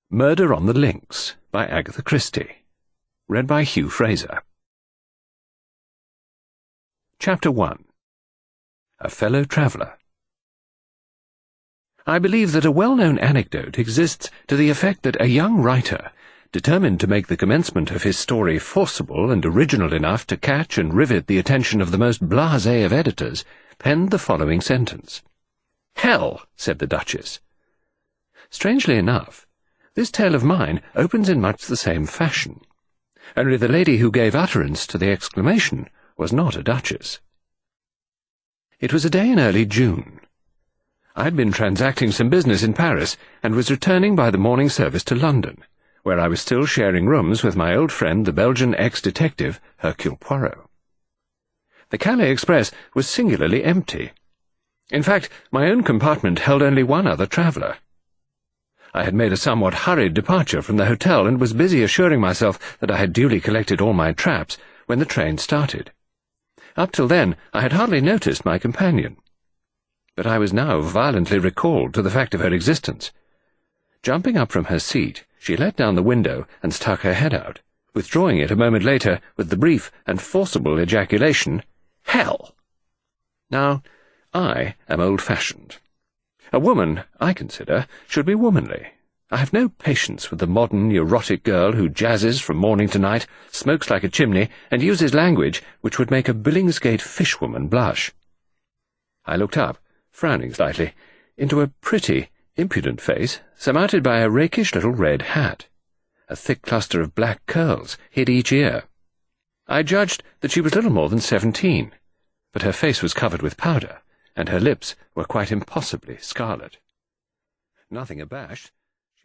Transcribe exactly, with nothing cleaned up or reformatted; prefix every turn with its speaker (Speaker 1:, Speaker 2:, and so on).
Speaker 1: Murder on the Links by Agatha Christie. Read by Hugh Fraser. Chapter one. A Fellow Traveller. I believe that a well-known anecdote exists to the effect that a young writer, determined to make the commencement of his story forcible and original enough to catch and rivet the attention of the most blasé of editors, penned the following sentence. "Hell," said the Duchess. Strangely enough, this tale of mine opens in much the same fashion, only the lady who gave utterance to the exclamation was not a duchess. It was a day in early June. I had been transacting some business in Paris, and was returning by the morning service to London, where I was still sharing rooms with my old friend the Belgian ex-detective, Hercule Poirot. The Calais express was singularly empty. In fact, my own compartment held only one other traveller. I had made a somewhat hurried departure from the hotel, and was busy assuring myself that I had duly collected all my traps when the train started. Up till then I had hardly noticed my companion, but I was now violently recalled to the fact of her existence. Jumping up from her seat, she let down the window and stuck her head out, withdrawing it a moment later with the brief and forcible ejaculation, "Hell!" Now, I am old-fashioned. A woman, I consider, should be womanly. I have no patience with the modern, neurotic girl who jazzes from morning to night, smokes like a chimney, and uses language which would make a Billingsgate fishwoman blush. I looked up, frowning slightly, into a pretty, impudent face surmounted by a rakish little red hat. A thick cluster of black curls hid each ear. I judged that she was little more than seventeen, but her face was covered with powder, and her lips were quite impossibly scarlet. Nothing abashed,